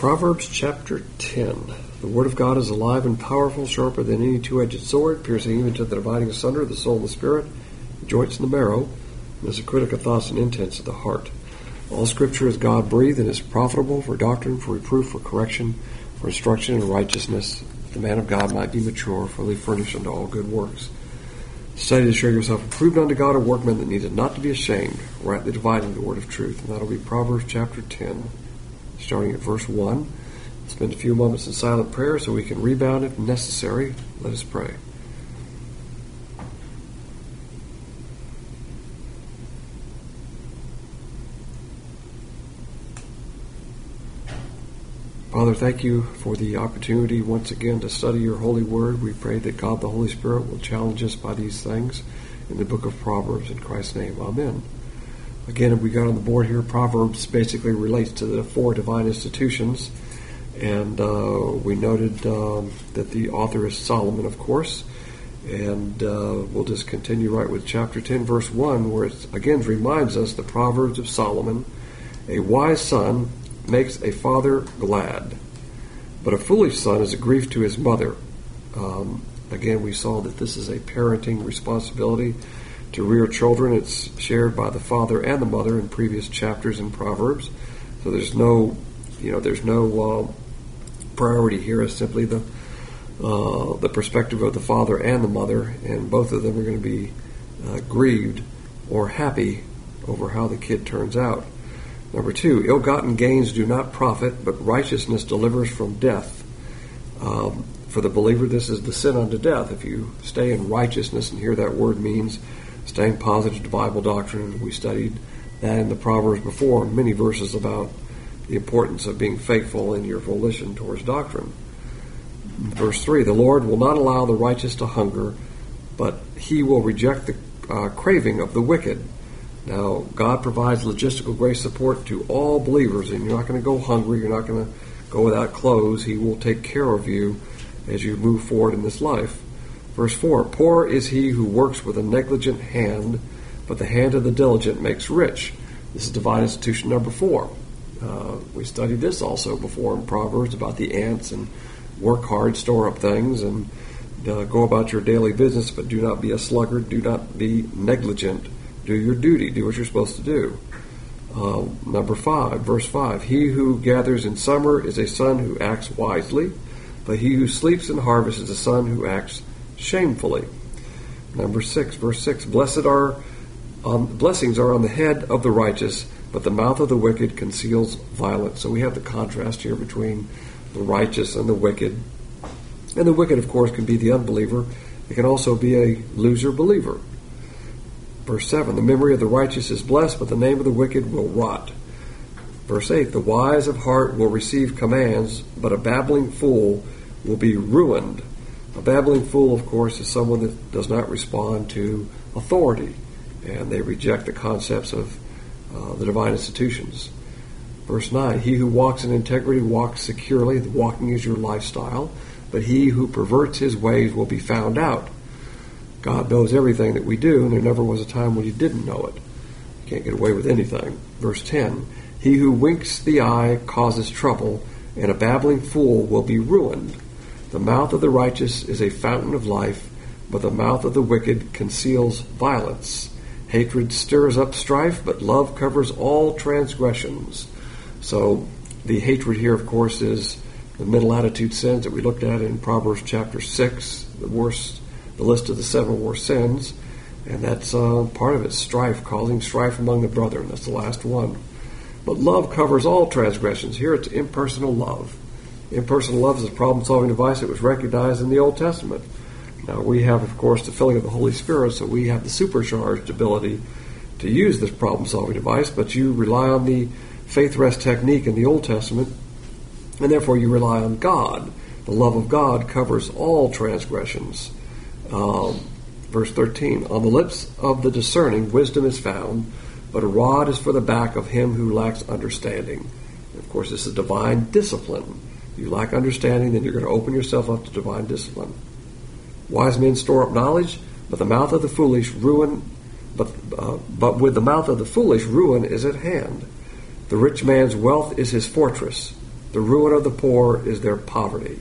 Proverbs chapter 10. The word of God is alive and powerful, sharper than any two-edged sword, piercing even to the dividing asunder of the soul and the spirit, the joints and the marrow, and is a critic of thoughts and intents of the heart. All Scripture is God-breathed and is profitable for doctrine, for reproof, for correction, for instruction in righteousness, that the man of God might be mature, fully furnished unto all good works. Study to show yourself approved unto God, a workman that needeth not to be ashamed, rightly dividing the word of truth. And that'll be Proverbs chapter 10, starting at verse 1. Spend a few moments in silent prayer so we can rebound if necessary. Let us pray. Father, thank you for the opportunity once again to study your holy word. We pray that God the Holy Spirit will challenge us by these things in the book of Proverbs. In Christ's name, amen. Again, we got on the board here, Proverbs basically relates to the four divine institutions. And we noted that the author is Solomon, of course. And we'll just continue right with chapter 10, verse 1, where it again reminds us the Proverbs of Solomon. A wise son makes a father glad, but a foolish son is a grief to his mother. Again, we saw that this is a parenting responsibility to rear children. It's shared by the father and the mother in previous chapters in Proverbs. So there's no priority here. Is simply the perspective of the father and the mother, and both of them are going to be grieved or happy over how the kid turns out. Number 2, ill-gotten gains do not profit, but righteousness delivers from death. For the believer, this is the sin unto death. If you stay in righteousness, and here that word means staying positive to Bible doctrine. We studied that in the Proverbs before, many verses about the importance of being faithful in your volition towards doctrine. Verse 3, the Lord will not allow the righteous to hunger, but he will reject the craving of the wicked. Now, God provides logistical grace support to all believers, and you're not going to go hungry, you're not going to go without clothes. He will take care of you as you move forward in this life. Verse 4, poor is he who works with a negligent hand, but the hand of the diligent makes rich. This is divine institution number 4. We studied this also before in Proverbs about the ants, and work hard, store up things, and go about your daily business, but do not be a sluggard, do not be negligent. Do your duty. Do what you're supposed to do. Number 5, verse 5. He who gathers in summer is a son who acts wisely, but he who sleeps in harvest is a son who acts shamefully. Number 6, verse 6. Blessings are on the head of the righteous, but the mouth of the wicked conceals violence. So we have the contrast here between the righteous and the wicked. And the wicked, of course, can be the unbeliever. It can also be a loser believer. Verse 7, the memory of the righteous is blessed, but the name of the wicked will rot. Verse 8, the wise of heart will receive commands, but a babbling fool will be ruined. A babbling fool, of course, is someone that does not respond to authority, and they reject the concepts of the divine institutions. Verse 9, he who walks in integrity walks securely. The walking is your lifestyle, but he who perverts his ways will be found out. God knows everything that we do, and there never was a time when you didn't know it. You can't get away with anything. Verse 10, he who winks the eye causes trouble, and a babbling fool will be ruined. The mouth of the righteous is a fountain of life, but the mouth of the wicked conceals violence. Hatred stirs up strife, but love covers all transgressions. So the hatred here, of course, is the mental attitude sins that we looked at in Proverbs chapter 6, the list of the 7 worst sins, and that's part of it, strife, causing strife among the brethren. That's the last one. But love covers all transgressions. Here it's impersonal love. Impersonal love is a problem-solving device that was recognized in the Old Testament. Now we have, of course, the filling of the Holy Spirit, so we have the supercharged ability to use this problem-solving device, but you rely on the faith rest technique in the Old Testament, and therefore you rely on God. The love of God covers all transgressions. Verse 13, on the lips of the discerning wisdom is found, but a rod is for the back of him who lacks understanding. And of course, this is divine discipline. If you lack understanding, then you're going to open yourself up to divine discipline. Wise men store up knowledge, but the mouth of the foolish ruin. But with the mouth of the foolish, ruin is at hand. The rich man's wealth is his fortress, The ruin of the poor is their poverty.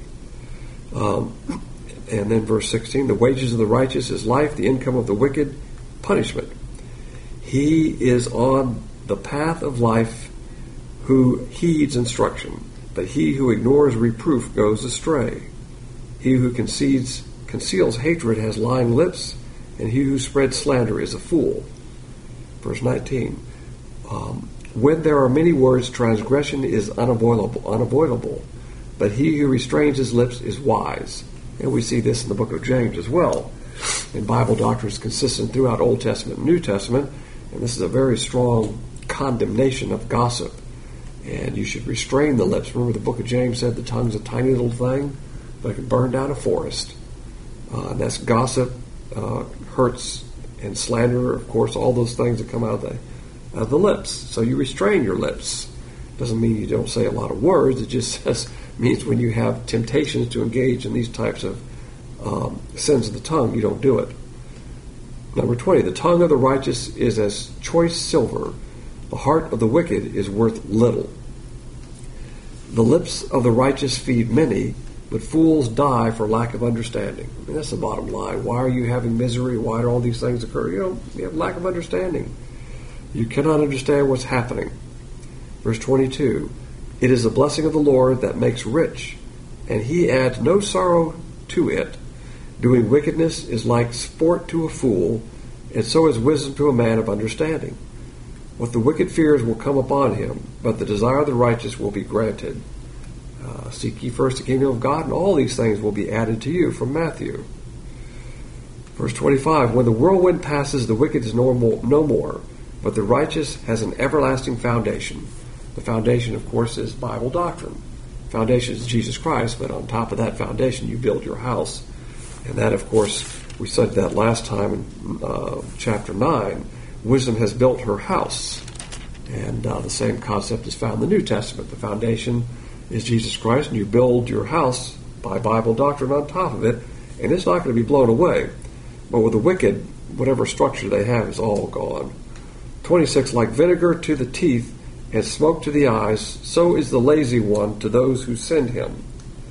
And then verse 16, the wages of the righteous is life, the income of the wicked, punishment. He is on the path of life who heeds instruction, but he who ignores reproof goes astray. He who conceals hatred has lying lips, and he who spreads slander is a fool. Verse 19, when there are many words, transgression is unavoidable, but he who restrains his lips is wise. And we see this in the book of James as well. And Bible doctrine is consistent throughout Old Testament and New Testament, and this is a very strong condemnation of gossip. And you should restrain the lips. Remember, the book of James said the tongue's a tiny little thing, but it can burn down a forest. And that's gossip, hurts, and slander, of course, all those things that come out of the lips. So you restrain your lips. Doesn't mean you don't say a lot of words. It just means when you have temptations to engage in these types of sins of the tongue, you don't do it. Number 20, the tongue of the righteous is as choice silver. The heart of the wicked is worth little. The lips of the righteous feed many, but fools die for lack of understanding. I mean, that's the bottom line. Why are you having misery? Why do all these things occur? You have lack of understanding. You cannot understand what's happening. Verse 22, it is the blessing of the Lord that makes rich, and he adds no sorrow to it. Doing wickedness is like sport to a fool, and so is wisdom to a man of understanding. What the wicked fears will come upon him, but the desire of the righteous will be granted. Seek ye first the kingdom of God, and all these things will be added to you, from Matthew. Verse 25, when the whirlwind passes, the wicked is no more, but the righteous has an everlasting foundation. The foundation, of course, is Bible doctrine. The foundation is Jesus Christ, but on top of that foundation, you build your house. And that, of course, we said that last time in chapter 9. Wisdom has built her house. And the same concept is found in the New Testament. The foundation is Jesus Christ, and you build your house by Bible doctrine on top of it, and it's not going to be blown away. But with the wicked, whatever structure they have is all gone. 26, like vinegar to the teeth and smoke to the eyes, so is the lazy one to those who send him.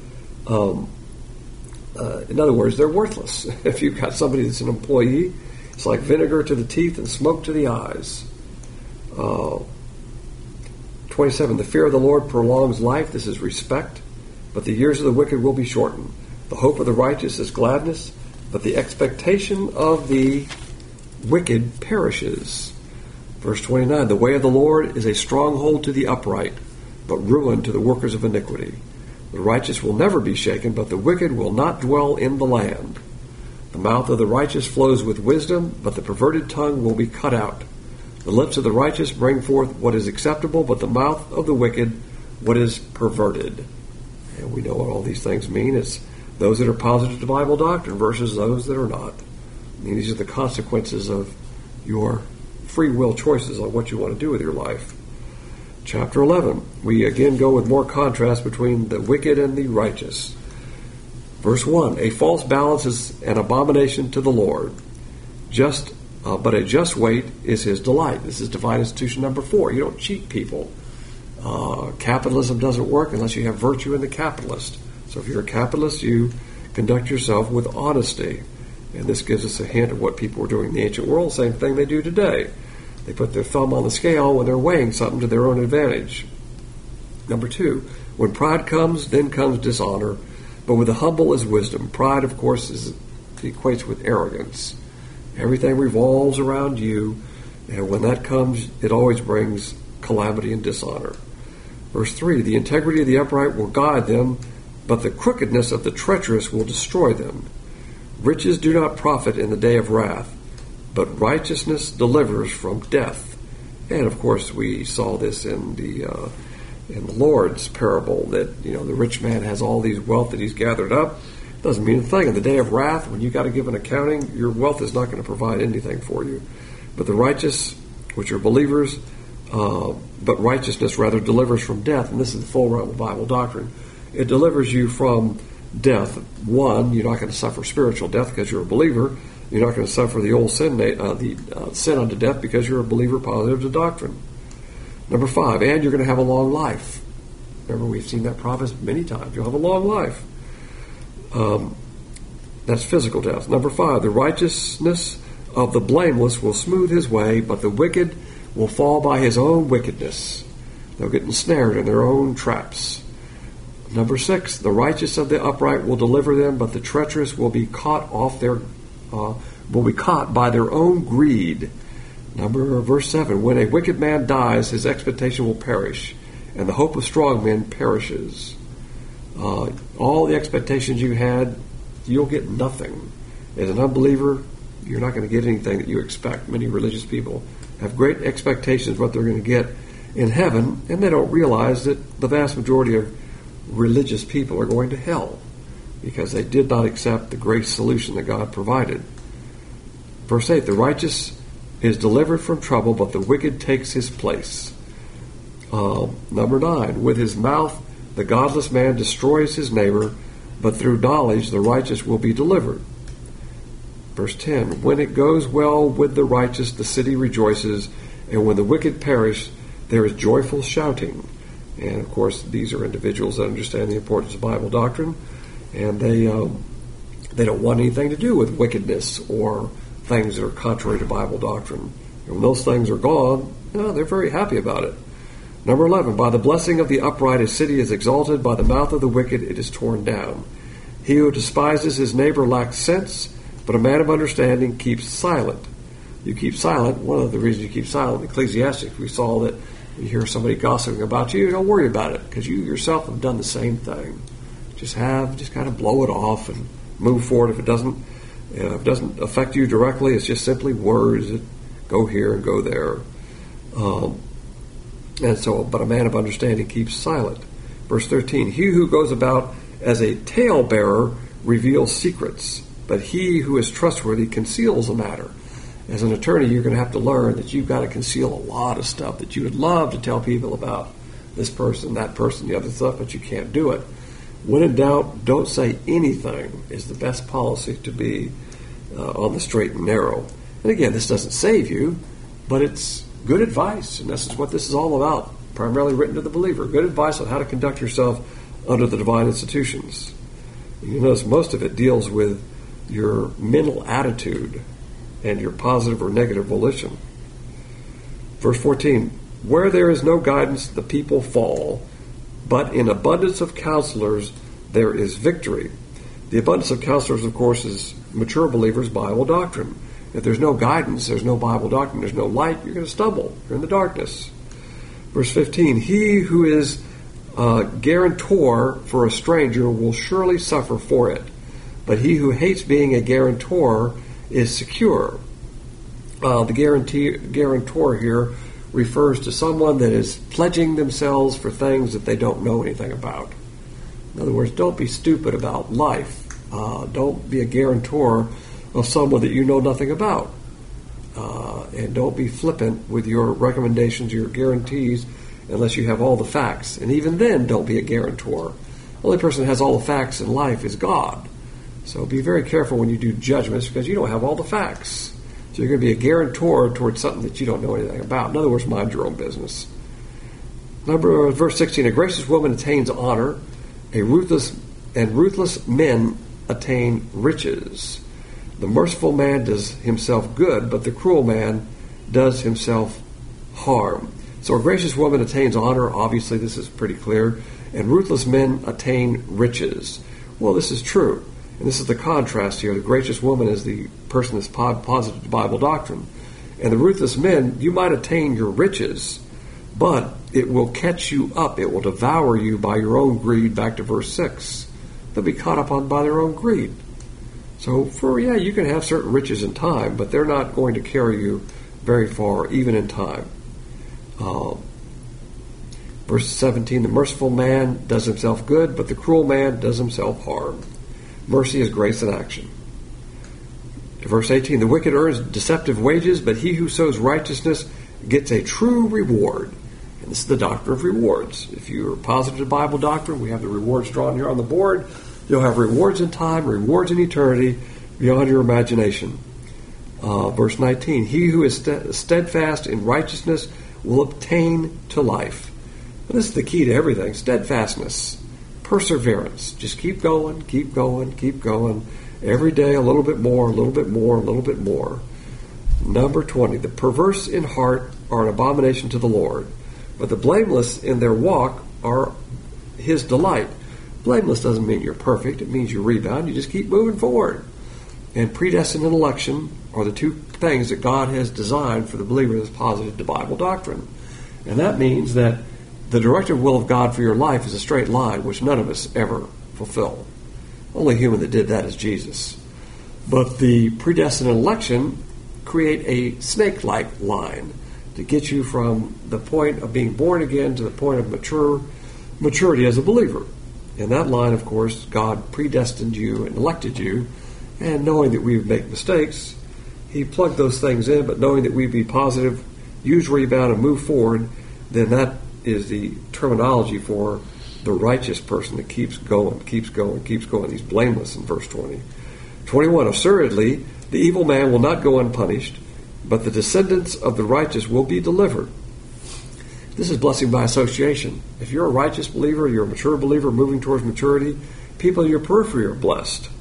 In other words, they're worthless. If you've got somebody that's an employee, it's like vinegar to the teeth and smoke to the eyes. 27, the fear of the Lord prolongs life. This is respect. But the years of the wicked will be shortened. The hope of the righteous is gladness, but the expectation of the wicked perishes. Verse 29, the way of the Lord is a stronghold to the upright, but ruin to the workers of iniquity. The righteous will never be shaken, but the wicked will not dwell in the land. The mouth of the righteous flows with wisdom, but the perverted tongue will be cut out. The lips of the righteous bring forth what is acceptable, but the mouth of the wicked what is perverted. And we know what all these things mean. It's those that are positive to Bible doctrine versus those that are not. I mean, these are the consequences of your free will choices on what you want to do with your life. Chapter 11, we again go with more contrast between the wicked and the righteous. Verse 1, a false balance is an abomination to the Lord. But a just weight is his delight. This is divine institution number 4. You don't cheat people. Capitalism doesn't work unless you have virtue in the capitalist. So if you're a capitalist, you conduct yourself with honesty. And this gives us a hint of what people were doing in the ancient world, same thing they do today. They put their thumb on the scale when they're weighing something to their own advantage. Number 2, when pride comes, then comes dishonor, but with the humble is wisdom. Pride, of course, equates with arrogance. Everything revolves around you, and when that comes, it always brings calamity and dishonor. Verse 3, the integrity of the upright will guide them, but the crookedness of the treacherous will destroy them. Riches do not profit in the day of wrath, but righteousness delivers from death. And of course, we saw this in the Lord's parable that the rich man has all these wealth that he's gathered up. Doesn't mean a thing. In the day of wrath, when you got to give an accounting, your wealth is not going to provide anything for you. But the righteous, which are believers, but righteousness rather delivers from death. And this is the full realm of Bible doctrine. It delivers you from death. One, you're not going to suffer spiritual death because you're a believer. You're not going to suffer the old sin, sin unto death because you're a believer positive to doctrine. Number 5, and you're going to have a long life. Remember, we've seen that promise many times. You'll have a long life. That's physical death. Number 5, the righteousness of the blameless will smooth his way, but the wicked will fall by his own wickedness. They'll get ensnared in their own traps. Number 6, the righteous of the upright will deliver them, but the treacherous will be caught by their own greed. Verse 7, when a wicked man dies, his expectation will perish, and the hope of strong men perishes. All the expectations you had, you'll get nothing. As an unbeliever, you're not going to get anything that you expect. Many religious people have great expectations of what they're going to get in heaven, and they don't realize that the vast majority of religious people are going to hell because they did not accept the grace solution that God provided. Verse 8, the righteous is delivered from trouble, but the wicked takes his place. Number 9, with his mouth the godless man destroys his neighbor, but through knowledge the righteous will be delivered. Verse 10, when it goes well with the righteous, the city rejoices, and when the wicked perish, there is joyful shouting. And of course, these are individuals that understand the importance of Bible doctrine, and they don't want anything to do with wickedness or things that are contrary to Bible doctrine. And when those things are gone, they're very happy about it. Number 11, by the blessing of the upright, a city is exalted. By the mouth of the wicked, it is torn down. He who despises his neighbor lacks sense, but a man of understanding keeps silent. You keep silent. One of the reasons you keep silent, in Ecclesiastes, we saw that you hear somebody gossiping about you, don't worry about it, because you yourself have done the same thing. Just kind of blow it off and move forward. If it doesn't affect you directly, it's just simply words that go here and go there. But a man of understanding keeps silent. Verse 13, he who goes about as a talebearer reveals secrets, but he who is trustworthy conceals a matter. As an attorney, you're going to have to learn that you've got to conceal a lot of stuff that you would love to tell people about this person, that person, the other stuff, but you can't do it. When in doubt, don't say anything is the best policy to be on the straight and narrow. And again, this doesn't save you, but it's good advice, and this is what this is all about, primarily written to the believer. Good advice on how to conduct yourself under the divine institutions. You notice most of it deals with your mental attitude and your positive or negative volition. Verse 14, where there is no guidance, the people fall, but in abundance of counselors there is victory. The abundance of counselors, of course, is mature believers' Bible doctrine. If there's no guidance, there's no Bible doctrine, there's no light, you're going to stumble. You're in the darkness. Verse 15, he who is guarantor for a stranger will surely suffer for it, but he who hates being a guarantor is secure. The guarantor here refers to someone that is pledging themselves for things that they don't know anything about. In other words, don't be stupid about life. Don't be a guarantor of someone that you know nothing about. And don't be flippant with your recommendations, your guarantees, unless you have all the facts. And even then, don't be a guarantor. The only person that has all the facts in life is God. So be very careful when you do judgments because you don't have all the facts. So you're going to be a guarantor towards something that you don't know anything about. In other words, mind your own business. Verse 16, a gracious woman attains honor, ruthless men attain riches. The merciful man does himself good, but the cruel man does himself harm. So a gracious woman attains honor. Obviously, this is pretty clear. And ruthless men attain riches. Well, this is true. And this is the contrast here. The gracious woman is the person that's positive to Bible doctrine. And the ruthless men, you might attain your riches, but it will catch you up. It will devour you by your own greed. Back to verse 6. They'll be caught up on by their own greed. So, you can have certain riches in time, but they're not going to carry you very far, even in time. Verse 17, the merciful man does himself good, but the cruel man does himself harm. Mercy is grace in action. Verse 18, the wicked earns deceptive wages, but he who sows righteousness gets a true reward. And this is the doctrine of rewards. If you're positive to Bible doctrine, we have the rewards drawn here on the board. You'll have rewards in time, rewards in eternity, beyond your imagination. Verse 19, he who is steadfast in righteousness will obtain to life. This is the key to everything. Steadfastness, perseverance. Just keep going, keep going, keep going. Every day a little bit more, a little bit more, a little bit more. Number 20, the perverse in heart are an abomination to the Lord, but the blameless in their walk are his delight. Blameless doesn't mean you're perfect. It means you rebound. You just keep moving forward. And predestined and election are the two things that God has designed for the believer that's posited to Bible doctrine. And that means that the directive will of God for your life is a straight line, which none of us ever fulfill. Only human that did that is Jesus. But the predestined election create a snake-like line to get you from the point of being born again to the point of maturity as a believer. And that line, of course, God predestined you and elected you, and knowing that we would make mistakes, he plugged those things in, but knowing that we'd be positive, use rebound, and move forward, then that is the terminology for the righteous person that keeps going, keeps going, keeps going. He's blameless in verse 20. 21, assuredly, the evil man will not go unpunished, but the descendants of the righteous will be delivered. This is blessing by association. If you're a righteous believer, you're a mature believer moving towards maturity, people in your periphery are blessed.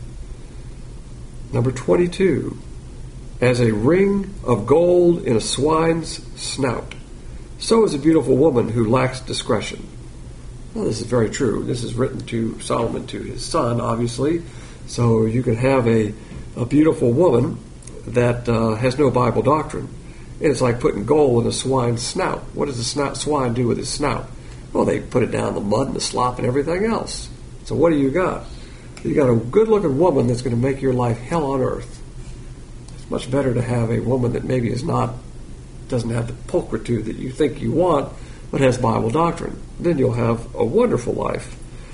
Number 22, as a ring of gold in a swine's snout, so is a beautiful woman who lacks discretion. Well, this is very true. This is written to Solomon, to his son, obviously. So you can have a beautiful woman that has no Bible doctrine. And it's like putting gold in a swine's snout. What does the swine do with his snout? Well, they put it down in the mud and the slop and everything else. So what do you got? You got a good-looking woman that's going to make your life hell on earth. It's much better to have a woman that maybe doesn't have the pulchritude that you think you want, but has Bible doctrine. Then you'll have a wonderful life.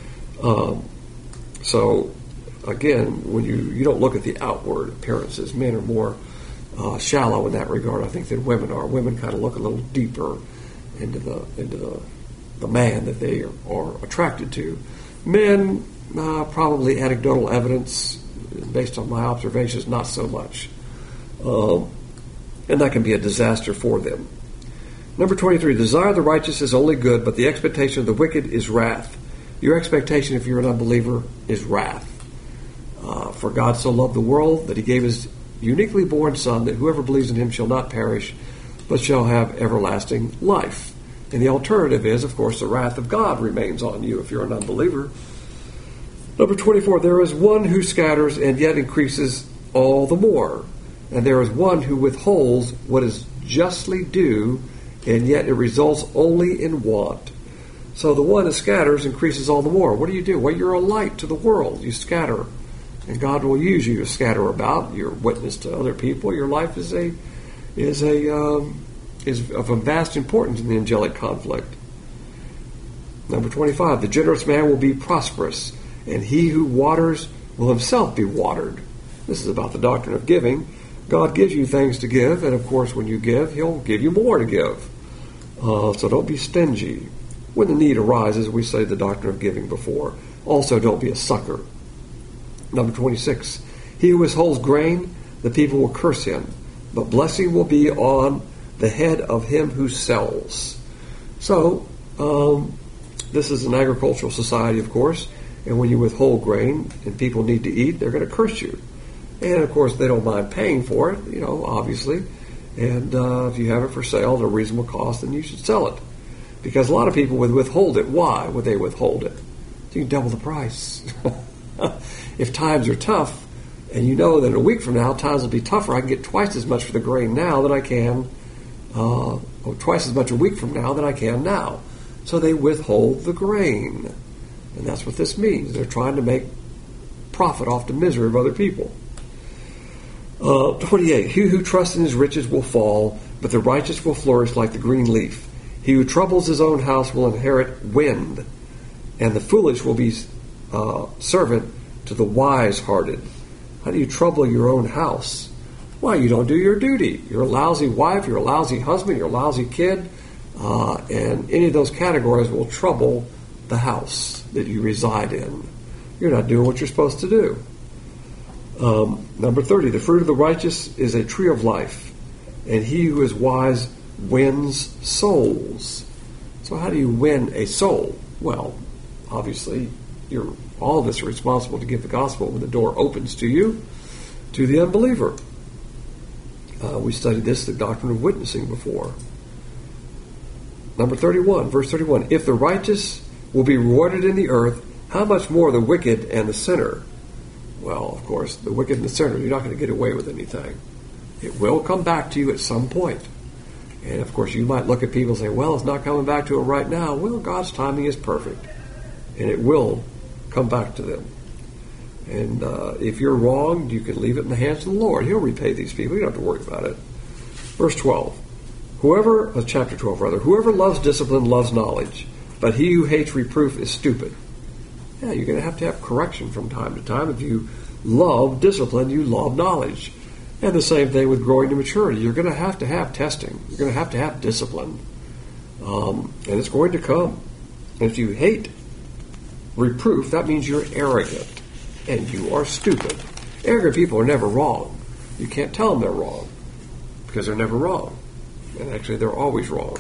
So, again, when you don't look at the outward appearances, men are more shallow in that regard, I think, than women are. Women kind of look a little deeper into the man that they are attracted to. Men, probably anecdotal evidence, based on my observations, not so much. And that can be a disaster for them. Number 23, the desire of the righteous is only good, but the expectation of the wicked is wrath. Your expectation, if you're an unbeliever, is wrath. For God so loved the world that he gave his uniquely born Son, that whoever believes in him shall not perish, but shall have everlasting life. And the alternative is, of course, the wrath of God remains on you if you're an unbeliever. Number 24, there is one who scatters and yet increases all the more. And there is one who withholds what is justly due, and yet it results only in want. So the one that scatters increases all the more. What do? Well, you're a light to the world. You scatter, and God will use you to scatter about. You're a witness to other people. Your life is of vast importance in the angelic conflict. Number 25, the generous man will be prosperous, and he who waters will himself be watered. This is about the doctrine of giving. God gives you things to give, and of course when you give, he'll give you more to give. So don't be stingy. When the need arises, we say the doctrine of giving before. Also, don't be a sucker. Number 26, he who withholds grain, the people will curse him, but blessing will be on the head of him who sells. So, this is an agricultural society, of course, and when you withhold grain and people need to eat, they're going to curse you. And, of course, they don't mind paying for it, obviously. And if you have it for sale at a reasonable cost, then you should sell it. Because a lot of people would withhold it. Why would they withhold it? So you can double the price. If times are tough, and you know that a week from now times will be tougher, I can get twice as much for the grain now than I can, or twice as much a week from now than I can now. So they withhold the grain. And that's what this means. They're trying to make profit off the misery of other people. 28, he who trusts in his riches will fall, but the righteous will flourish like the green leaf. He who troubles his own house will inherit wind, and the foolish will be servant to the wise-hearted. How do you trouble your own house? Well, you don't do your duty. You're a lousy wife, you're a lousy husband, you're a lousy kid, and any of those categories will trouble the house that you reside in. You're not doing what you're supposed to do. Number 30, the fruit of the righteous is a tree of life, and he who is wise wins souls. So how do you win a soul? Well, obviously, all of us are responsible to give the gospel when the door opens to you, to the unbeliever. We studied this, the doctrine of witnessing, before. Number 31, verse 31. If the righteous will be rewarded in the earth, how much more the wicked and the sinner? Well, of course, the wicked and the sinner, you're not going to get away with anything. It will come back to you at some point. And, of course, you might look at people and say, well, it's not coming back to them right now. Well, God's timing is perfect. And it will come back to them. And if you're wrong, you can leave it in the hands of the Lord. He'll repay these people. You don't have to worry about it. Verse 12. Chapter 12, rather. Whoever loves discipline loves knowledge, but he who hates reproof is stupid. Yeah, you're going to have correction from time to time. If you love discipline, you love knowledge. And the same thing with growing to maturity. You're going to have testing. You're going to have discipline. And it's going to come. And if you hate reproof, that means you're arrogant. And you are stupid. Arrogant people are never wrong. You can't tell them they're wrong. Because they're never wrong. And actually, they're always wrong.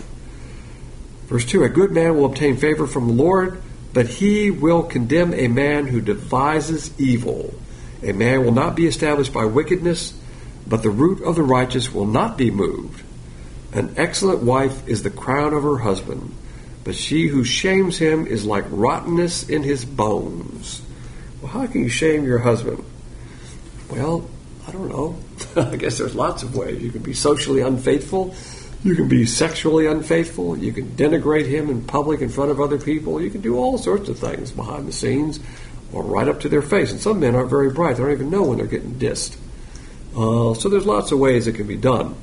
Verse 2, a good man will obtain favor from the Lord, but he will condemn a man who devises evil. A man will not be established by wickedness, but the root of the righteous will not be moved. An excellent wife is the crown of her husband, but she who shames him is like rottenness in his bones. Well, how can you shame your husband? Well, I don't know. I guess there's lots of ways. You can be socially unfaithful. You can be sexually unfaithful. You can denigrate him in public in front of other people. You can do all sorts of things behind the scenes or right up to their face. And some men aren't very bright. They don't even know when they're getting dissed. So there's lots of ways it can be done.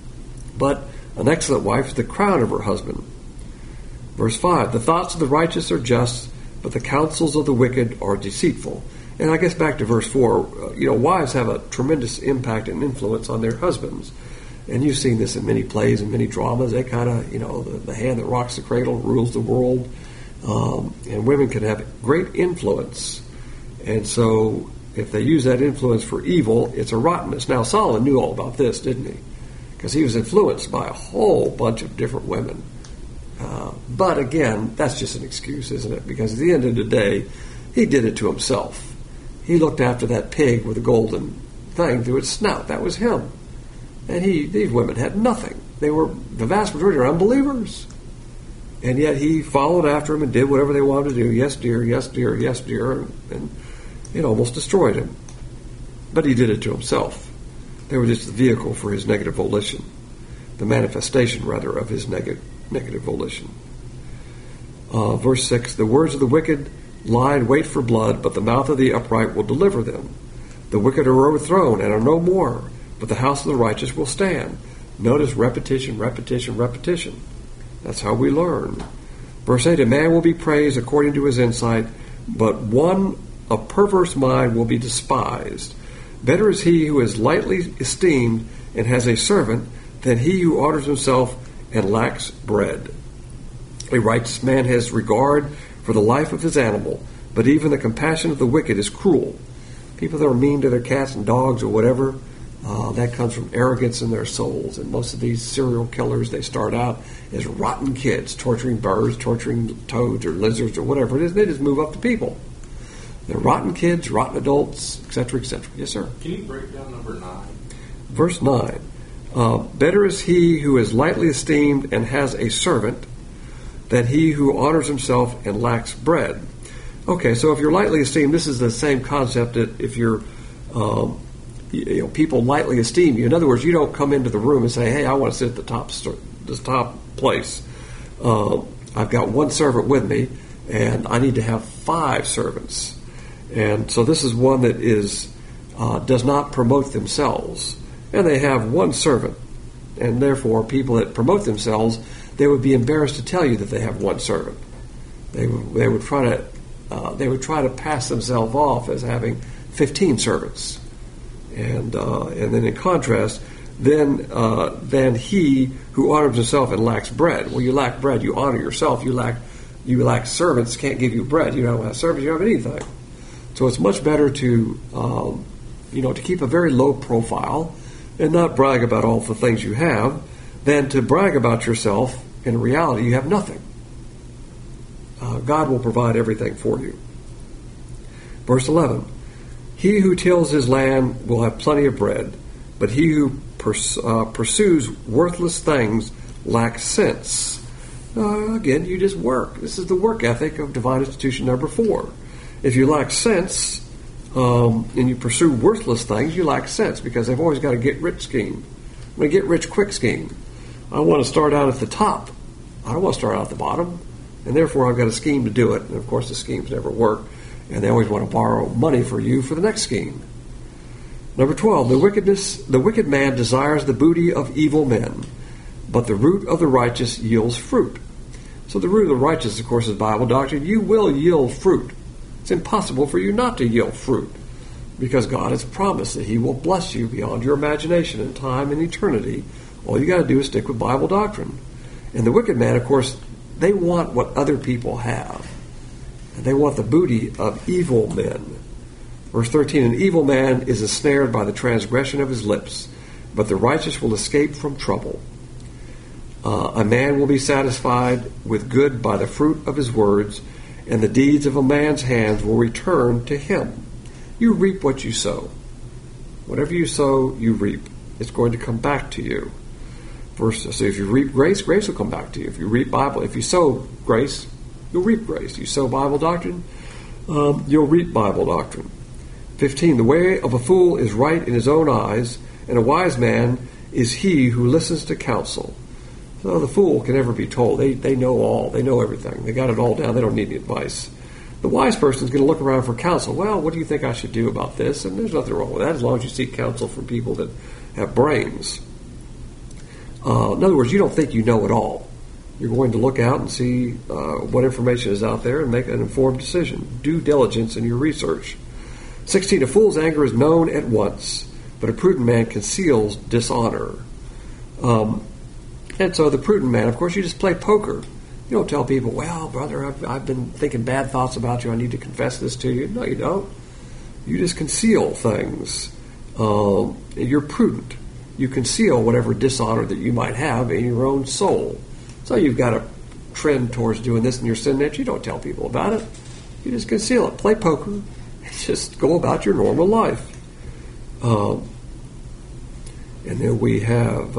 But an excellent wife is the crown of her husband. Verse 5, the thoughts of the righteous are just, but the counsels of the wicked are deceitful. And I guess back to verse 4, wives have a tremendous impact and influence on their husbands. And you've seen this in many plays and many dramas. They kind of, the hand that rocks the cradle rules the world. And women can have great influence. And so if they use that influence for evil, it's a rottenness. Now, Solomon knew all about this, didn't he? Because he was influenced by a whole bunch of different women. But again, that's just an excuse, isn't it? Because at the end of the day, he did it to himself. He looked after that pig with a golden thing through its snout. That was him. And these women had nothing. The vast majority are unbelievers. And yet he followed after him and did whatever they wanted to do. Yes, dear, yes, dear, yes, dear. And it almost destroyed him. But he did it to himself. They were just the vehicle for his negative volition. The manifestation, rather, of his negative volition. Verse 6, the words of the wicked lie in wait for blood, but the mouth of the upright will deliver them. The wicked are overthrown and are no more, but the house of the righteous will stand. Notice repetition, repetition, repetition. That's how we learn. Verse 8, a man will be praised according to his insight, but one of perverse mind will be despised. Better is he who is lightly esteemed and has a servant than he who honors himself and lacks bread. A righteous man has regard for the life of his animal, but even the compassion of the wicked is cruel. People that are mean to their cats and dogs or whatever, that comes from arrogance in their souls. And most of these serial killers, they start out as rotten kids, torturing birds, torturing toads or lizards or whatever it is. They just move up to people. They're rotten kids, rotten adults, etc., etc. Yes, sir? Can you break down number 9? Verse 9. Better is he who is lightly esteemed and has a servant than he who honors himself and lacks bread. Okay, so if you're lightly esteemed, this is the same concept that if you're, people lightly esteem you. In other words, you don't come into the room and say, hey, I want to sit at the top place. I've got one servant with me, and I need to have 5 servants. And so this is one that does not promote themselves. And they have one servant. And therefore, people that promote themselves, they would be embarrassed to tell you that they have one servant. They would try to pass themselves off as having 15 servants. And then in contrast, then he who honors himself and lacks bread. Well, you lack bread, you honor yourself. You lack servants, can't give you bread. You don't have servants, you don't have anything. So it's much better to keep a very low profile and not brag about all the things you have than to brag about yourself. In reality, you have nothing. God will provide everything for you. Verse 11, he who tills his land will have plenty of bread, but he who pursues worthless things lacks sense. Again, you just work. This is the work ethic of divine institution number 4. If you lack sense and you pursue worthless things, you lack sense, because they've always got a get-rich scheme. I'm going to get-rich-quick scheme. I want to start out at the top. I don't want to start out at the bottom, and therefore I've got a scheme to do it. And of course, the schemes never work, and they always want to borrow money for you for the next scheme. Number 12, the wicked man desires the booty of evil men, but the root of the righteous yields fruit. So the root of the righteous, of course, is Bible doctrine. You will yield fruit. It's impossible for you not to yield fruit, because God has promised that he will bless you beyond your imagination in time and eternity. All you got to do is stick with Bible doctrine. And the wicked man, of course, they want what other people have. And they want the booty of evil men. Verse 13, an evil man is ensnared by the transgression of his lips, but the righteous will escape from trouble. A man will be satisfied with good by the fruit of his words, and the deeds of a man's hands will return to him. You reap what you sow. Whatever you sow, you reap. It's going to come back to you. So if you reap grace, grace will come back to you. If you reap Bible, if you sow grace, you'll reap grace. You sow Bible doctrine, you'll reap Bible doctrine. 15, the way of a fool is right in his own eyes, and a wise man is he who listens to counsel. So the fool can never be told. They know all. They know everything. They got it all down. They don't need any advice. The wise person is going to look around for counsel. Well, what do you think I should do about this? And there's nothing wrong with that as long as you seek counsel from people that have brains. In other words, you don't think you know it all. You're going to look out and see what information is out there and make an informed decision. Due diligence in your research. 16, a fool's anger is known at once, but a prudent man conceals dishonor. And so the prudent man, of course, you just play poker. You don't tell people, well, brother, I've been thinking bad thoughts about you. I need to confess this to you. No, you don't. You just conceal things. You're prudent. You conceal whatever dishonor that you might have in your own soul. So you've got a trend towards doing this in your sin nature. You don't tell people about it. You just conceal it. Play poker. Just go about your normal life. And then we have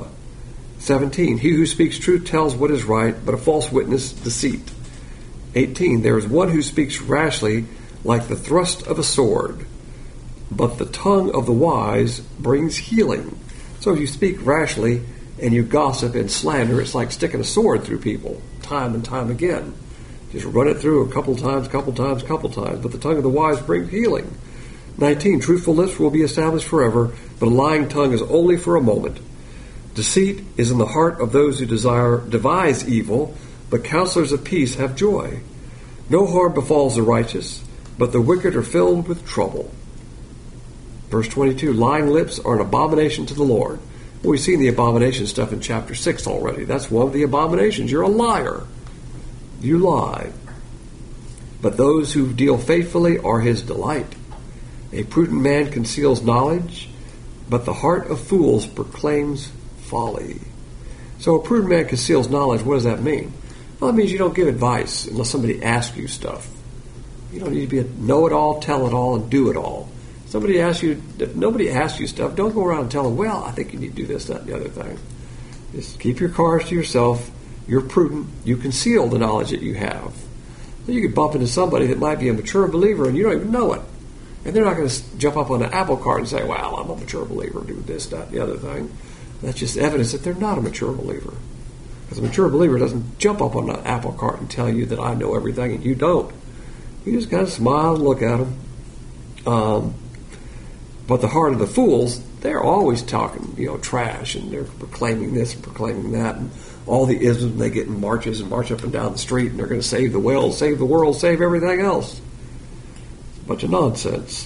17. He who speaks truth tells what is right, but a false witness deceit. 18. There is one who speaks rashly like the thrust of a sword, but the tongue of the wise brings healing. So if you speak rashly and you gossip and slander, it's like sticking a sword through people time and time again. Just run it through a couple times. But the tongue of the wise brings healing. 19. Truthful lips will be established forever, but a lying tongue is only for a moment. Deceit is in the heart of those who devise evil, but counselors of peace have joy. No harm befalls the righteous, but the wicked are filled with trouble. Verse 22, lying lips are an abomination to the Lord. Well, we've seen the abomination stuff in chapter 6 already. That's one of the abominations. You're a liar. You lie. But those who deal faithfully are his delight. A prudent man conceals knowledge, but the heart of fools proclaims folly. So a prudent man conceals knowledge. What does that mean? Well, it means you don't give advice unless somebody asks you stuff. You don't need to be a know-it-all, tell-it-all, and do-it-all. If nobody asks you stuff, don't go around and tell them, well, I think you need to do this, that, and the other thing. Just keep your cards to yourself. You're prudent. You conceal the knowledge that you have. So you could bump into somebody that might be a mature believer and you don't even know it. And they're not going to jump up on an apple cart and say, well, I'm a mature believer, do this, that, and the other thing. That's just evidence that they're not a mature believer. Because a mature believer doesn't jump up on an apple cart and tell you that I know everything and you don't. You just kind of smile and look at them. But the heart of the fools, they're always talking, trash, and they're proclaiming this and proclaiming that, and all the isms they get in marches and march up and down the street, and they're going to save the world, save everything else. Bunch of nonsense.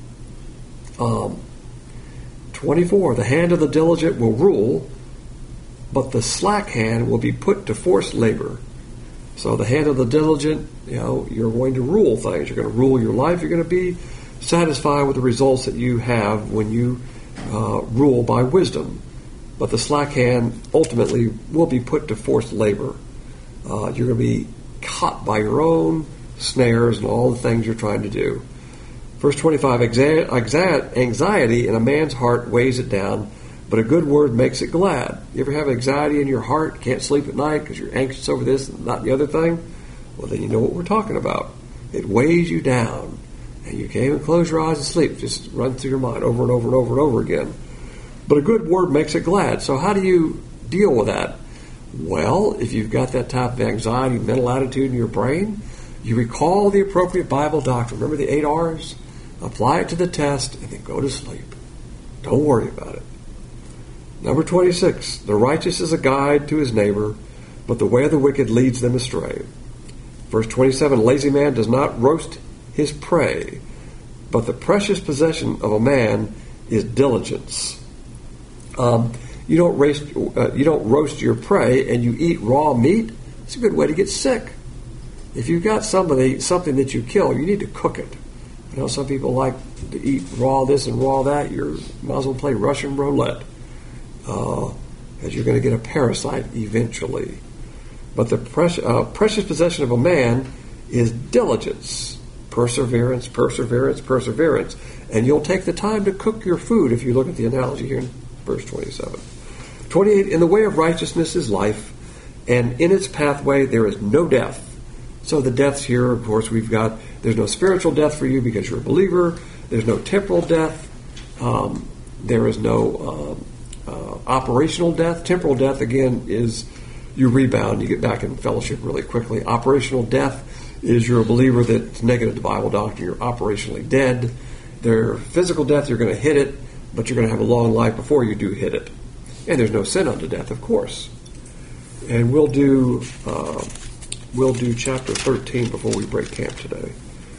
24, the hand of the diligent will rule, but the slack hand will be put to forced labor. So the hand of the diligent, you're going to rule things. You're going to rule your life. You're going to be satisfied with the results that you have when you rule by wisdom. But the slack hand ultimately will be put to forced labor. You're going to be caught by your own snares and all the things you're trying to do. Verse 25, anxiety in a man's heart weighs it down, but a good word makes it glad. You ever have anxiety in your heart, can't sleep at night because you're anxious over this and not the other thing? Well, then you know what we're talking about. It weighs you down, and you can't even close your eyes and sleep. Just run through your mind over and over and over and over again. But a good word makes it glad. So how do you deal with that? Well, if you've got that type of anxiety, mental attitude in your brain, you recall the appropriate Bible doctrine. Remember the 8 R's? Apply it to the test, and then go to sleep. Don't worry about it. Number 26, the righteous is a guide to his neighbor, but the way of the wicked leads them astray. Verse 27, a lazy man does not roast his prey, but the precious possession of a man is diligence. You don't roast your prey and you eat raw meat. It's a good way to get sick. If you've got something that you kill, you need to cook it. You know, some people like to eat raw this and raw that. You might as well play Russian roulette, because you're going to get a parasite eventually. But the precious possession of a man is diligence, perseverance, perseverance, perseverance. And you'll take the time to cook your food if you look at the analogy here in verse 27. 28, in the way of righteousness is life, and in its pathway there is no death. So the deaths here, of course, there's no spiritual death for you because you're a believer. There's no temporal death. There is no operational death. Temporal death, again, is you rebound. You get back in fellowship really quickly. Operational death is you're a believer that's negative to Bible doctrine. You're operationally dead. Physical death, you're going to hit it, but you're going to have a long life before you do hit it. And there's no sin unto death, of course. And we'll do chapter 13 before we break camp today.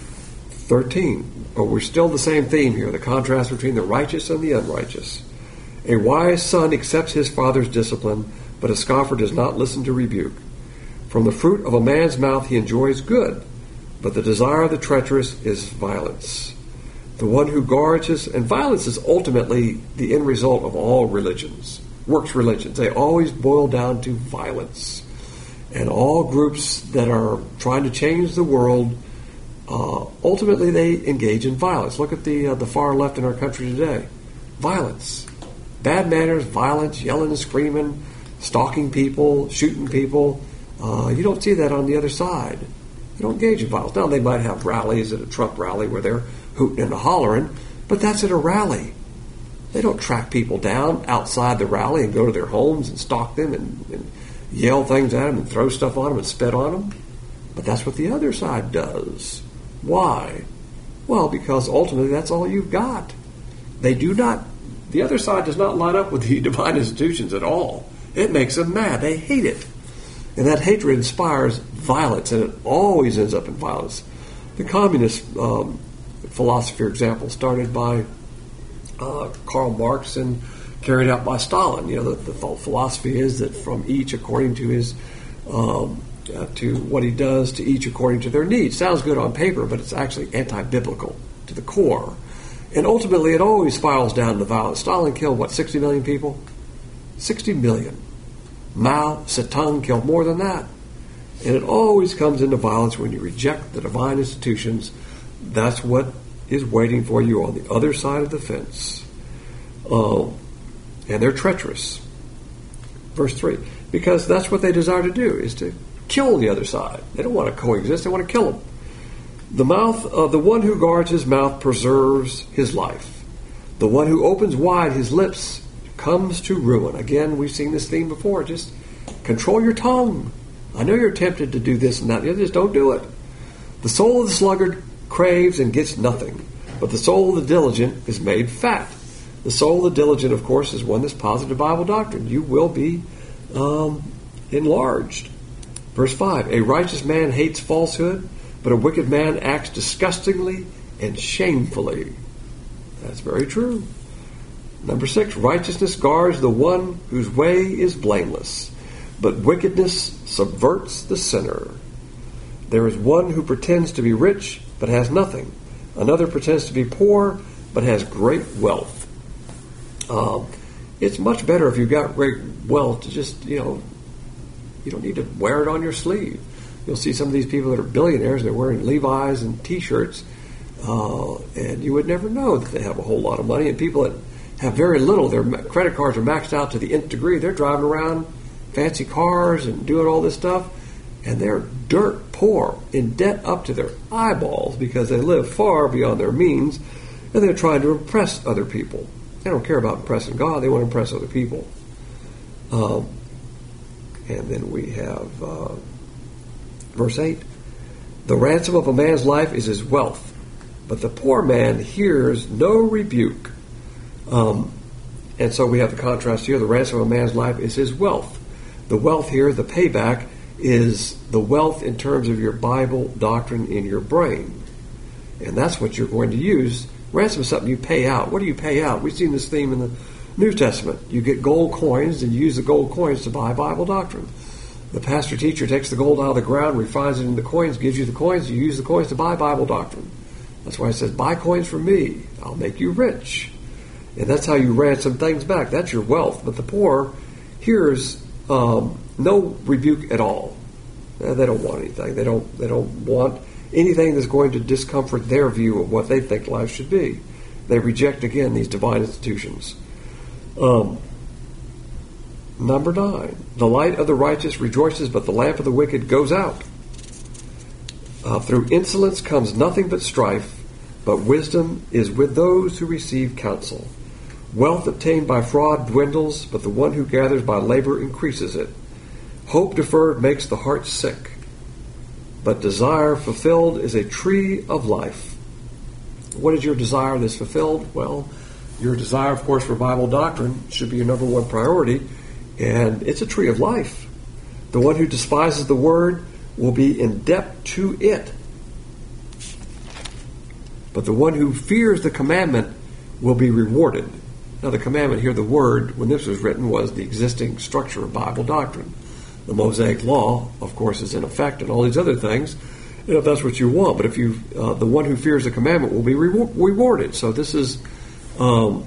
13. But we're still the same theme here, the contrast between the righteous and the unrighteous. A wise son accepts his father's discipline, but a scoffer does not listen to rebuke. From the fruit of a man's mouth he enjoys good, but the desire of the treacherous is violence. The one who guards and violence is ultimately the end result of all religions, works religions. They always boil down to violence. And all groups that are trying to change the world, ultimately they engage in violence. Look at the far left in our country today. Violence. Bad manners, violence, yelling and screaming, stalking people, shooting people. You don't see that on the other side. They don't engage in violence. Now, they might have rallies at a Trump rally where they're hooting and hollering, but that's at a rally. They don't track people down outside the rally and go to their homes and stalk them and yell things at them and throw stuff on them and spit on them. But that's what the other side does. Why? Well, because ultimately that's all you've got. The other side does not line up with the divine institutions at all. It makes them mad. They hate it. And that hatred inspires violence, and it always ends up in violence. The communist philosophy, for example, started by Karl Marx and carried out by Stalin. You know, the philosophy is that from each according to his to what he does, to each according to their needs. Sounds good on paper, but it's actually anti-biblical to the core. And ultimately, it always spirals down to violence. Stalin killed, 60 million people? 60 million. Mao Zedong killed more than that. And it always comes into violence when you reject the divine institutions. That's what is waiting for you on the other side of the fence. And they're treacherous. Verse 3. Because that's what they desire to do, is to kill the other side. They don't want to coexist. They want to kill them. The one who guards his mouth preserves his life. The one who opens wide his lips comes to ruin. Again, we've seen this theme before. Just control your tongue. I know you're tempted to do this and that. Just don't do it. The soul of the sluggard craves and gets nothing, but the soul of the diligent is made fat. The soul of the diligent, of course, is one that's positive Bible doctrine. You will be enlarged. Verse 5, a righteous man hates falsehood, but a wicked man acts disgustingly and shamefully. That's very true. Number 6, righteousness guards the one whose way is blameless, but wickedness subverts the sinner. There is one who pretends to be rich, but has nothing. Another pretends to be poor, but has great wealth. It's much better if you've got great wealth to just, you don't need to wear it on your sleeve. You'll see some of these people that are billionaires, they're wearing Levi's and T-shirts, and you would never know that they have a whole lot of money. And people that have very little, their credit cards are maxed out to the nth degree. They're driving around fancy cars and doing all this stuff, and they're dirt poor, in debt up to their eyeballs because they live far beyond their means, and they're trying to impress other people. They don't care about impressing God. They want to impress other people. And then we have verse 8. The ransom of a man's life is his wealth, but the poor man hears no rebuke. And so we have the contrast here. The ransom of a man's life is his wealth. The wealth here, the payback, is the wealth in terms of your Bible doctrine in your brain. And that's what you're going to use. Ransom is something you pay out. What do you pay out? We've seen this theme in the New Testament. You get gold coins and you use the gold coins to buy Bible doctrine. The pastor teacher takes the gold out of the ground, refines it into coins, gives you the coins, you use the coins to buy Bible doctrine. That's why it says, buy coins from me. I'll make you rich. And that's how you ransom things back. That's your wealth. But the poor hears no rebuke at all. They don't want anything. They don't want anything that's going to discomfort their view of what they think life should be. They reject, again, these divine institutions. Number 9. The light of the righteous rejoices, but the lamp of the wicked goes out. Through insolence comes nothing but strife, but wisdom is with those who receive counsel. Wealth obtained by fraud dwindles, but the one who gathers by labor increases it. Hope deferred makes the heart sick, but desire fulfilled is a tree of life. What is your desire that's fulfilled? Well, your desire, of course, for Bible doctrine should be your number one priority, and it's a tree of life. The one who despises the word will be in debt to it, but the one who fears the commandment will be rewarded. Now, the commandment here, the word, when this was written, was the existing structure of Bible doctrine. The Mosaic Law, of course, is in effect, and all these other ththings, if that's what you want. But if you, the one who fears the commandment will be rewarded. So this is, well,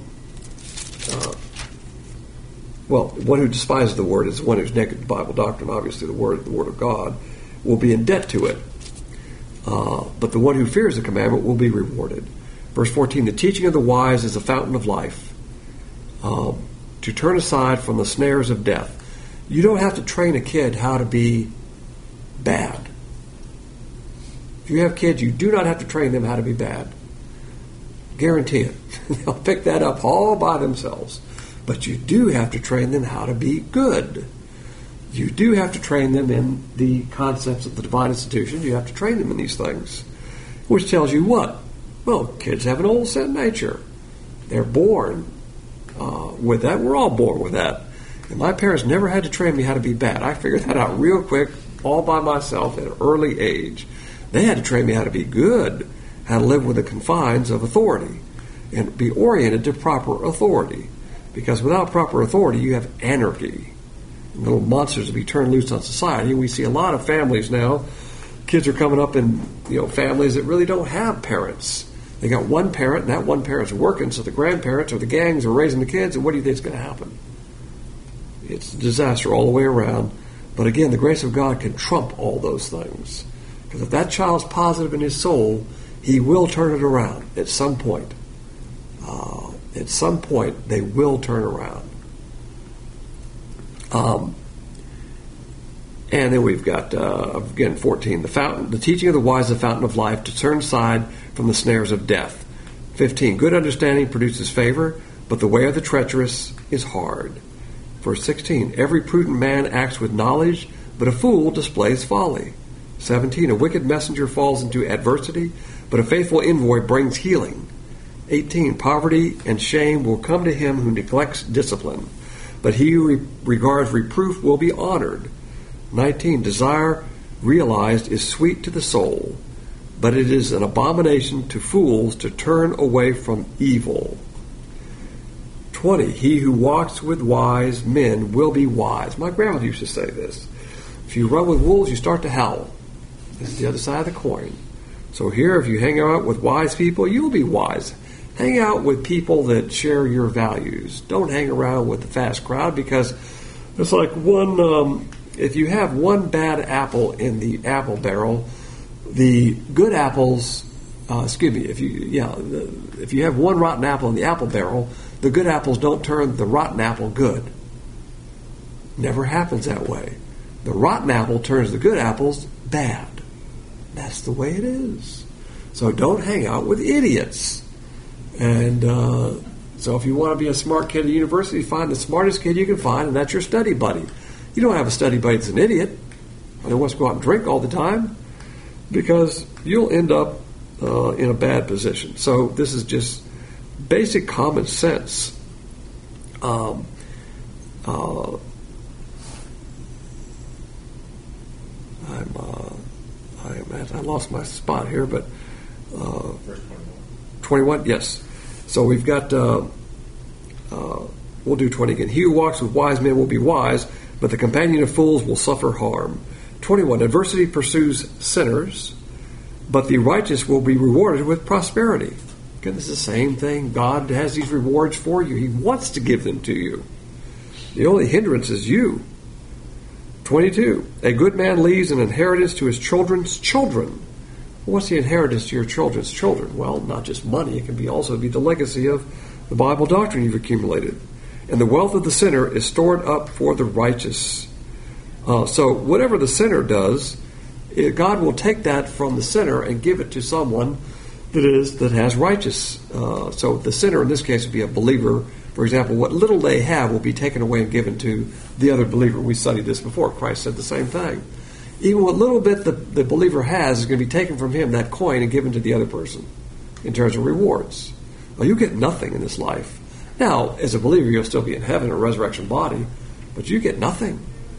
one who despises the word is the one who's naked to Bible doctrine. Obviously, the word of God, will be in debt to it. But the one who fears the commandment will be rewarded. Verse 14, the teaching of the wise is a fountain of life, to turn aside from the snares of death. You don't have to train a kid how to be bad. If you have kids, you do not have to train them how to be bad. Guarantee it. They'll pick that up all by themselves. But you do have to train them how to be good. You do have to train them in the concepts of the divine institution. You have to train them in these things. Which tells you what? Well, kids have an old sin nature. They're born with that. We're all born with that. And my parents never had to train me how to be bad. I figured that out real quick, all by myself at an early age. They had to train me how to be good, how to live within the confines of authority, and be oriented to proper authority. Because without proper authority, you have anarchy. Little monsters will be turned loose on society. We see a lot of families now. Kids are coming up in families that really don't have parents. They got one parent, and that one parent's working, so the grandparents or the gangs are raising the kids, and what do you think is going to happen? It's a disaster all the way around. But again, the grace of God can trump all those things. Because if that child's positive in his soul, he will turn it around at some point. At some point, they will turn around. And then we've got, again, 14, the teaching of the wise is the fountain of life, to turn aside from the snares of death. 15, good understanding produces favor, but the way of the treacherous is hard. Verse 16, every prudent man acts with knowledge, but a fool displays folly. 17, a wicked messenger falls into adversity, but a faithful envoy brings healing. 18, poverty and shame will come to him who neglects discipline, but he who regards reproof will be honored. 19, desire realized is sweet to the soul, but it is an abomination to fools to turn away from evil. 20, he who walks with wise men will be wise. My grandmother used to say this. If you run with wolves, you start to howl. This is the other side of the coin. So here, if you hang out with wise people, you'll be wise. Hang out with people that share your values. Don't hang around with the fast crowd, because it's like one if you have one bad apple in the apple barrel, the good apples, if you have one rotten apple in the apple barrel, the good apples don't turn the rotten apple good. Never happens that way. The rotten apple turns the good apples bad. That's the way it is. So don't hang out with idiots. And so if you want to be a smart kid at university, find the smartest kid you can find, and that's your study buddy. You don't have a study buddy that's an idiot who wants to go out and drink all the time, because you'll end up in a bad position. So this is just basic common sense. I lost my spot here, but Verse 21, yes. So we've got, we'll do 20 again. He who walks with wise men will be wise, but the companion of fools will suffer harm. 21, adversity pursues sinners, but the righteous will be rewarded with prosperity. Again, this is the same thing. God has these rewards for you. He wants to give them to you. The only hindrance is you. 22, a good man leaves an inheritance to his children's children. What's the inheritance to your children's children? Well, not just money. It can also be the legacy of the Bible doctrine you've accumulated. And the wealth of the sinner is stored up for the righteous. So whatever the sinner does, God will take that from the sinner and give it to someone that has righteous. So the sinner in this case would be a believer. For example, what little they have will be taken away and given to the other believer. We studied this before. Christ said the same thing. Even what little bit the believer has is going to be taken from him, that coin, and given to the other person in terms of rewards. Well, you get nothing in this life. Now, as a believer, you'll still be in heaven, a resurrection body, but you get nothing.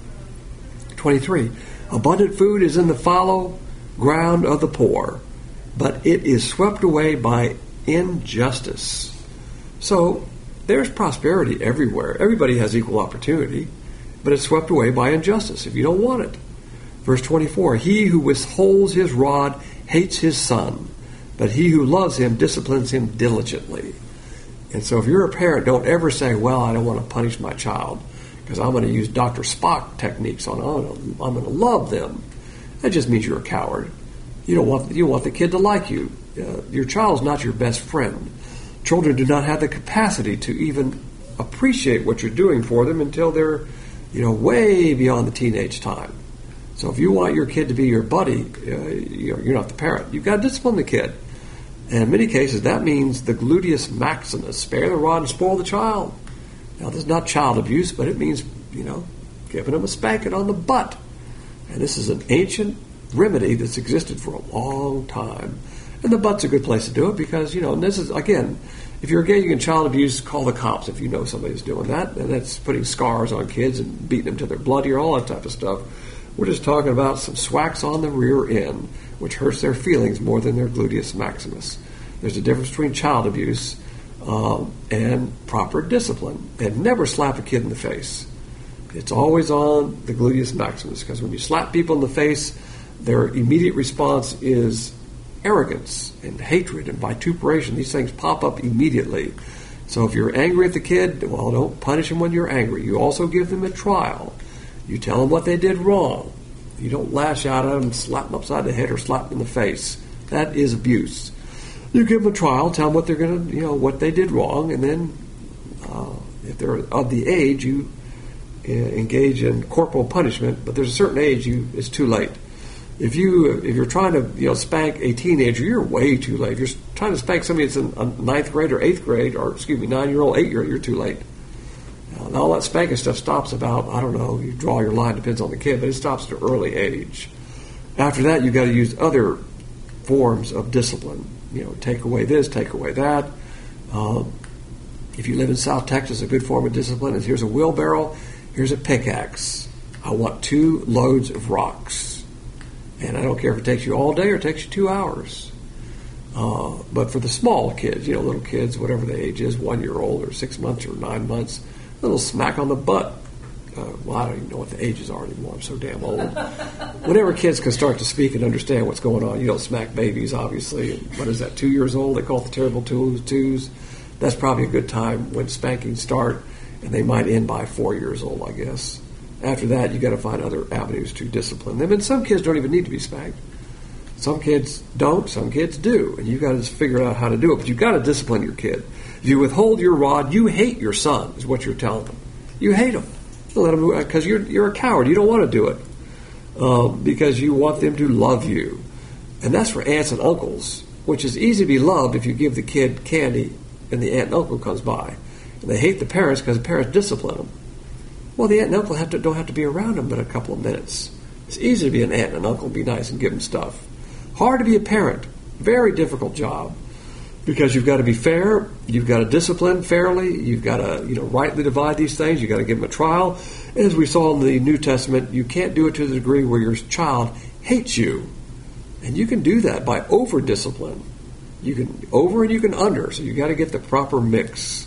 23. Abundant food is in the fallow ground of the poor, but it is swept away by injustice. So, there's prosperity everywhere. Everybody has equal opportunity, but it's swept away by injustice if you don't want it. Verse 24, he who withholds his rod hates his son, but he who loves him disciplines him diligently. And so if you're a parent, don't ever say, well, I don't want to punish my child because I'm going to use Dr. Spock techniques on them. I'm going to love them. That just means you're a coward. You want the kid to like you. Your child is not your best friend. Children do not have the capacity to even appreciate what you're doing for them until they're, way beyond the teenage time. So if you want your kid to be your buddy, you're not the parent. You've got to discipline the kid. And in many cases, that means the gluteus maximus, spare the rod and spoil the child. Now, this is not child abuse, but it means, giving them a spanking on the butt. And this is an ancient remedy that's existed for a long time. And the butt's a good place to do it because, and this is, again, if you're engaging in child abuse, call the cops if you know somebody's doing that. And that's putting scars on kids and beating them till they're bloody or all that type of stuff. We're just talking about some swacks on the rear end, which hurts their feelings more than their gluteus maximus. There's a difference between child abuse and proper discipline. And never slap a kid in the face. It's always on the gluteus maximus, because when you slap people in the face, their immediate response is arrogance and hatred and vituperation. These things pop up immediately. So if you're angry at the kid, well, don't punish them when you're angry. You also give them a trial. You tell them what they did wrong. You don't lash out at them, slap them upside the head, or slap them in the face. That is abuse. You give them a trial, tell them what they're going to, what they did wrong, and then if they're of the age, you engage in corporal punishment. But there's a certain age it's too late. If you're trying to spank a teenager, you're way too late. If you're trying to spank somebody that's in ninth grade or eighth grade, or 9-year-old, 8-year-old, you're too late. Now, all that spanking stuff stops about, you draw your line, depends on the kid, but it stops at an early age. After that, you've got to use other forms of discipline. Take away this, take away that. If you live in South Texas, a good form of discipline is here's a wheelbarrow, here's a pickaxe. I want 2 loads of rocks. And I don't care if it takes you all day or it takes you 2 hours. But for the small kids, little kids, whatever the age is, 1-year-old or 6 months or 9 months, a little smack on the butt. I don't even know what the ages are anymore. I'm so damn old. Whenever kids can start to speak and understand what's going on, you don't smack babies, obviously. And what is that, 2 years old? They call it the terrible twos. That's probably a good time when spankings start, and they might end by 4 years old, I guess. After that, you got to find other avenues to discipline them. And some kids don't even need to be spanked. Some kids don't, some kids do. And you've got to just figure out how to do it. But you've got to discipline your kid. If you withhold your rod, you hate your son, is what you're telling them. You hate him. Because you're a coward. You don't want to do it. Because you want them to love you. And that's for aunts and uncles, which is easy to be loved if you give the kid candy and the aunt and uncle comes by. And they hate the parents because the parents discipline them. Well, the aunt and uncle don't have to be around them but a couple of minutes. It's easy to be an aunt and an uncle, be nice and give them stuff. Hard to be a parent. Very difficult job. Because you've got to be fair, you've got to discipline fairly, you've got to rightly divide these things, you've got to give them a trial. As we saw in the New Testament, you can't do it to the degree where your child hates you. And you can do that by over-discipline. You can over and you can under, so you've got to get the proper mix.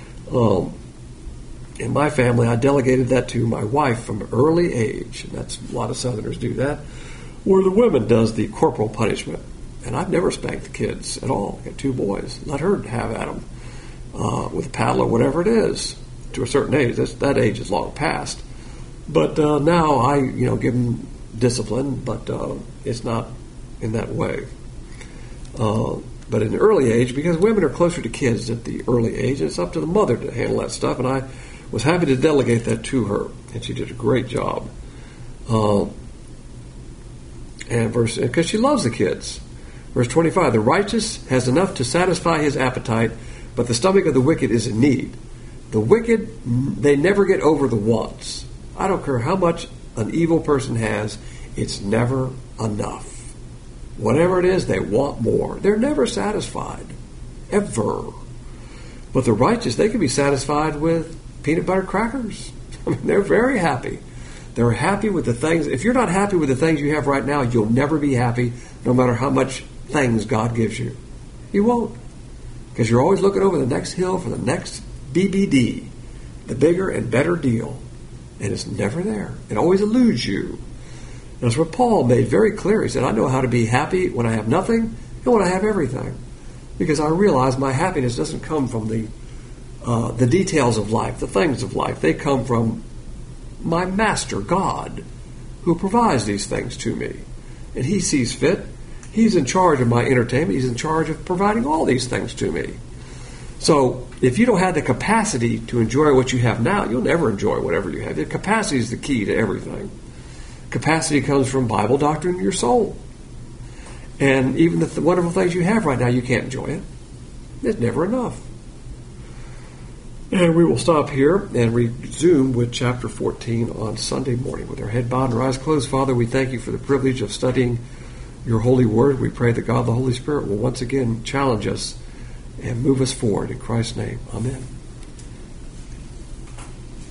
In my family, I delegated that to my wife from an early age, and that's a lot of Southerners do that, where the woman does the corporal punishment. And I've never spanked the kids at all. I got 2 boys. Let her have at them with a paddle or whatever it is to a certain age. That age is long past. But now I, give them discipline, but it's not in that way. But in the early age, because women are closer to kids at the early age, it's up to the mother to handle that stuff. And I was happy to delegate that to her, and she did a great job. Because she loves the kids. Verse 25, the righteous has enough to satisfy his appetite, but the stomach of the wicked is in need. The wicked, they never get over the wants. I don't care how much an evil person has, it's never enough. Whatever it is, they want more. They're never satisfied. Ever. But the righteous, they can be satisfied with peanut butter crackers. I mean, they're very happy. They're happy with the things. If you're not happy with the things you have right now, you'll never be happy, no matter how much things God gives you. You won't. Because you're always looking over the next hill for the next BBD, the bigger and better deal. And it's never there. It always eludes you. That's what Paul made very clear. He said, I know how to be happy when I have nothing and when I have everything. Because I realize my happiness doesn't come from the details of life, the things of life. They come from my master, God, who provides these things to me. And he sees fit. He's in charge of my entertainment. He's in charge of providing all these things to me. So if you don't have the capacity to enjoy what you have now, you'll never enjoy whatever you have. The capacity is the key to everything. Capacity comes from Bible doctrine in your soul. And even the wonderful things you have right now, you can't enjoy it. It's never enough. And we will stop here and resume with chapter 14 on Sunday morning with our head bowed and our eyes closed. Father, we thank you for the privilege of studying your holy word. We pray that God the Holy Spirit will once again challenge us and move us forward. In Christ's name, amen.